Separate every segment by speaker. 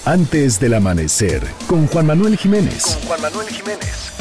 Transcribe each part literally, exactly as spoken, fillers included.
Speaker 1: Antes del amanecer, con Juan Manuel Jiménez.
Speaker 2: Con Juan Manuel Jiménez.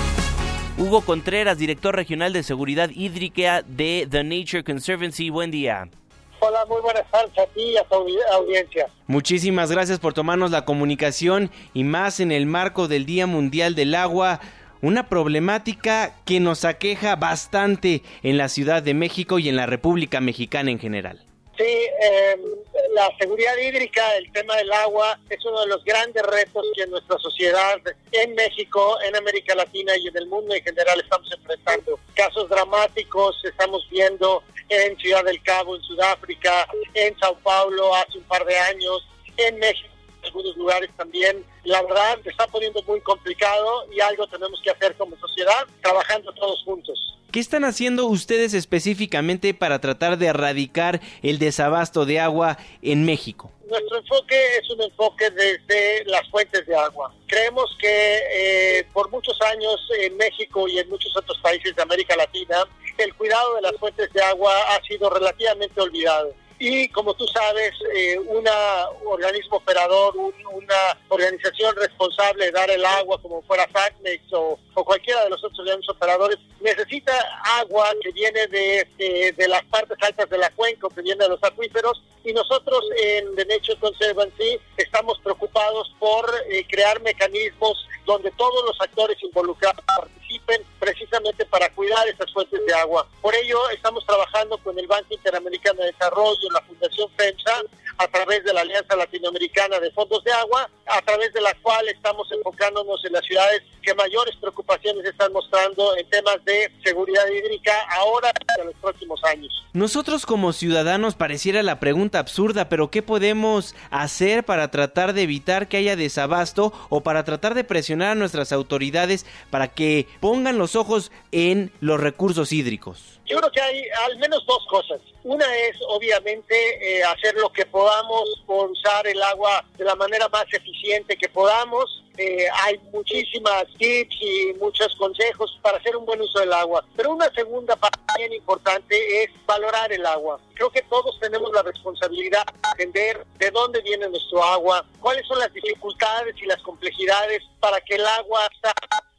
Speaker 3: Hugo Contreras, director regional de seguridad hídrica de The Nature Conservancy. Buen día.
Speaker 4: Hola, muy buenas tardes a ti y a tu audiencia.
Speaker 3: Muchísimas gracias por tomarnos la comunicación y más en el marco del Día Mundial del Agua. Una problemática que nos aqueja bastante en la Ciudad de México y en la República Mexicana en general.
Speaker 4: Sí, eh, la seguridad hídrica, el tema del agua, es uno de los grandes retos que en nuestra sociedad, en México, en América Latina y en el mundo en general estamos enfrentando. Casos dramáticos estamos viendo en Ciudad del Cabo, en Sudáfrica, en Sao Paulo hace un par de años, en México, en algunos lugares también. La verdad, se está poniendo muy complicado y algo tenemos que hacer como sociedad, trabajando todos juntos.
Speaker 3: ¿Qué están haciendo ustedes específicamente para tratar de erradicar el desabasto de agua en México?
Speaker 4: Nuestro enfoque es un enfoque desde las fuentes de agua. Creemos que eh, por muchos años en México y en muchos otros países de América Latina, el cuidado de las fuentes de agua ha sido relativamente olvidado. Y como tú sabes, eh, un organismo operador, un, una organización responsable de dar el agua, como fuera SACMEX o, o cualquiera de los otros organismos operadores, necesita agua que viene de, de, de las partes altas de la cuenca, que viene de los acuíferos, y nosotros en The Nature Conservancy estamos preocupados por eh, crear mecanismos donde todos los actores involucrados participen precisamente para cuidar esas fuentes de agua. Por ello, estamos trabajando con el Banco Interamericano de Desarrollo, la Fundación FEMSA, a través de la Alianza Latinoamericana de Fondos de Agua, a través de la cual estamos enfocándonos en las ciudades que mayores preocupaciones están mostrando en temas de seguridad hídrica ahora y en los próximos años.
Speaker 3: Nosotros como ciudadanos pareciera la pregunta absurda, pero ¿qué podemos hacer para tratar de evitar que haya desabasto o para tratar de presionar a nuestras autoridades para que pongan los ojos en los recursos hídricos?
Speaker 4: Yo creo que hay al menos dos cosas. Una es, obviamente, eh, hacer lo que podamos por usar el agua de la manera más eficiente que podamos. Eh, hay muchísimas tips y muchos consejos para hacer un buen uso del agua. Pero una segunda parte bien importante es valorar el agua. Creo que todos tenemos la responsabilidad de entender de dónde viene nuestro agua, cuáles son las dificultades y las complejidades para que el agua está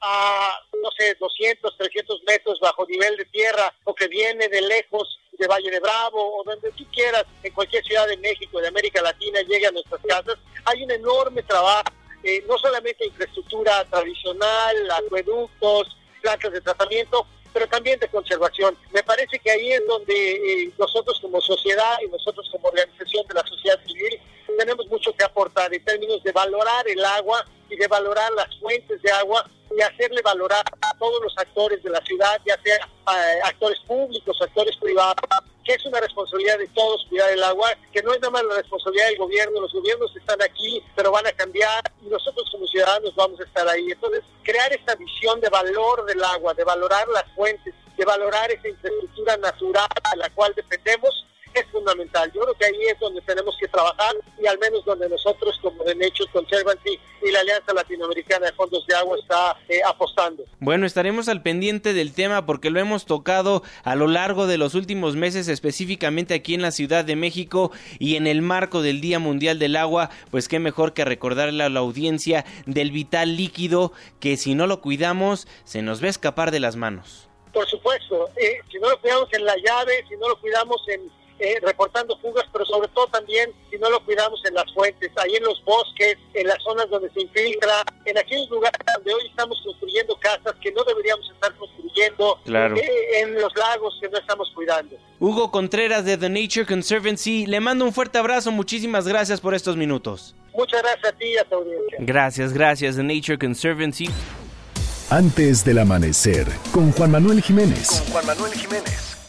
Speaker 4: a, no sé, doscientos, trescientos metros bajo nivel de tierra, o que viene de lejos, de Valle de Bravo, o donde tú quieras, en cualquier ciudad de México, de América Latina, llegue a nuestras casas. Hay un enorme trabajo, eh, no solamente infraestructura tradicional, acueductos, plantas de tratamiento, pero también de conservación. Me parece que ahí es donde eh, nosotros como sociedad y nosotros como organización de la sociedad civil tenemos mucho que aportar en términos de valorar el agua y de valorar las fuentes de agua y hacerle valorar a todos los actores de la ciudad, ya sea eh, actores públicos, actores privados, que es una responsabilidad de todos cuidar el agua, que no es nada más la responsabilidad del gobierno. Los gobiernos están aquí, pero van a cambiar y nosotros como ciudadanos vamos a estar ahí. Entonces, crear esta visión de valor del agua, de valorar las fuentes, de valorar esa infraestructura natural a la cual dependemos, es fundamental. Yo creo que ahí es donde tenemos que trabajar y al menos donde nosotros como The Nature Conservancy y la Alianza Latinoamericana de Fondos de Agua está eh, apostando.
Speaker 3: Bueno, estaremos al pendiente del tema porque lo hemos tocado a lo largo de los últimos meses, específicamente aquí en la Ciudad de México y en el marco del Día Mundial del Agua, pues qué mejor que recordarle a la audiencia del vital líquido que si no lo cuidamos se nos va a escapar de las manos.
Speaker 4: Por supuesto, eh, si no lo cuidamos en la llave, si no lo cuidamos en Eh, reportando fugas, pero sobre todo también si no lo cuidamos en las fuentes, ahí en los bosques, en las zonas donde se infiltra, en aquellos lugares donde hoy estamos construyendo casas que no deberíamos estar construyendo,
Speaker 3: claro.
Speaker 4: eh, en los lagos que no estamos cuidando.
Speaker 3: Hugo Contreras de The Nature Conservancy, le mando un fuerte abrazo, muchísimas gracias por estos minutos.
Speaker 4: Muchas gracias a ti y a tu audiencia.
Speaker 3: Gracias, gracias, The Nature Conservancy.
Speaker 1: Antes del amanecer, con Juan Manuel Jiménez.
Speaker 2: Con Juan Manuel Jiménez.